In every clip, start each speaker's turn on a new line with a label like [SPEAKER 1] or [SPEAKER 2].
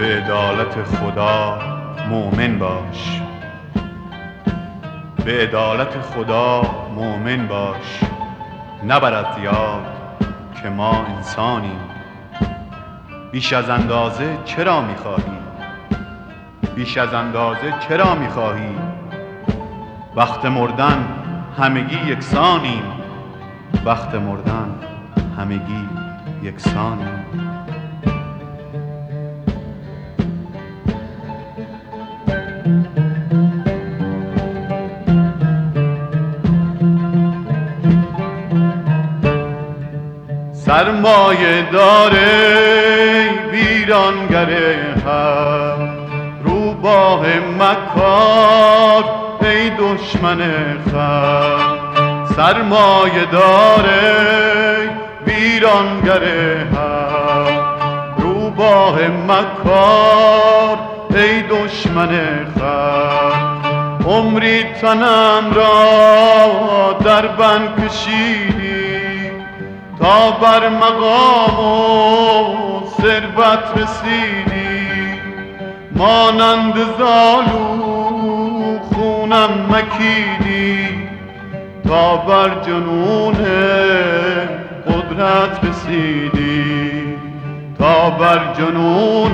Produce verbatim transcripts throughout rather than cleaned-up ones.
[SPEAKER 1] به عدالت خدا مؤمن باش، به عدالت خدا مؤمن باش، نبر از یاد که ما انسانیم. بیش از اندازه چرا میخواهی؟ بیش از اندازه چرا میخواهی؟ وقت مردن همگی یکسانیم، وقت مردن همگی یکسانیم. سرمایه داره ویرانگره هم، روباه مکار ای دشمن خم. سرمایه داره ویرانگره هم، روباه مکار ای دشمن خم. عمری تنم را در بند کشیدی تا بر مقام و ثروت رسیدی. مانند زالو خونم مکیدی تا بر جنون قدرت رسیدی، تا بر جنون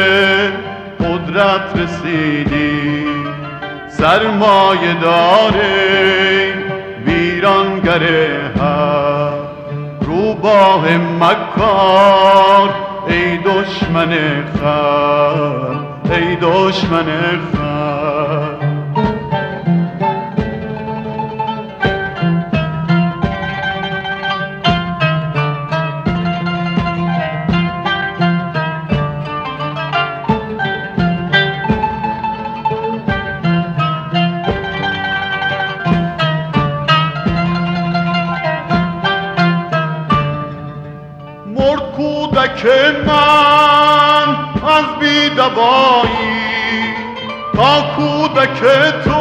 [SPEAKER 1] قدرت رسیدی. سرمایه داره ویرانگره هم، روباه مکار ای دشمن خم، ای دشمن خم. مرد کودک من از بی‌دوایی تا کودک تو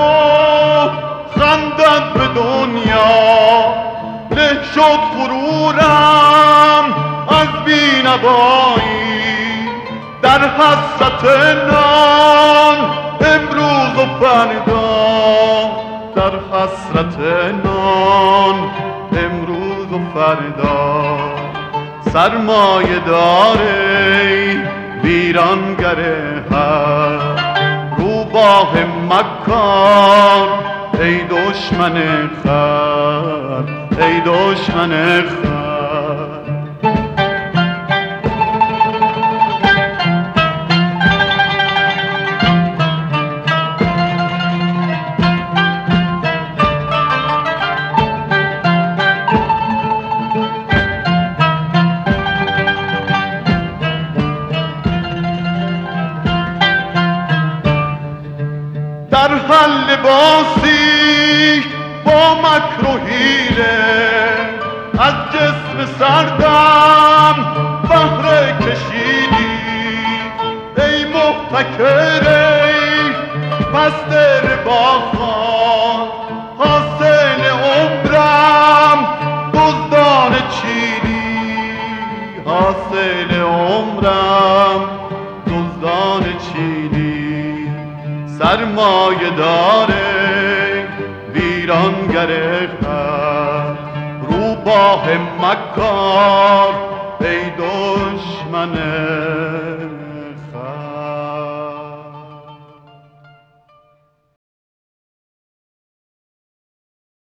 [SPEAKER 1] خندد به دنیا. له شد غرورم از بینوایی، در حسرت نان امروز و فردا، در حسرت نان امروز و فردا. سرمایه داره ویرانگره هم، روباه مکار ای دشمن خم، ای دشمن خم. در هر لباسی با مکر و حیله، از جسم سردم بهره کشیدی. ای محتکر ای پست رباخان، حاصل عمرم دزدان چیدی، حاصل عمرم دزدان چیدی. سرمایه داره ویرانگره هم، روباه مکار ای دشمن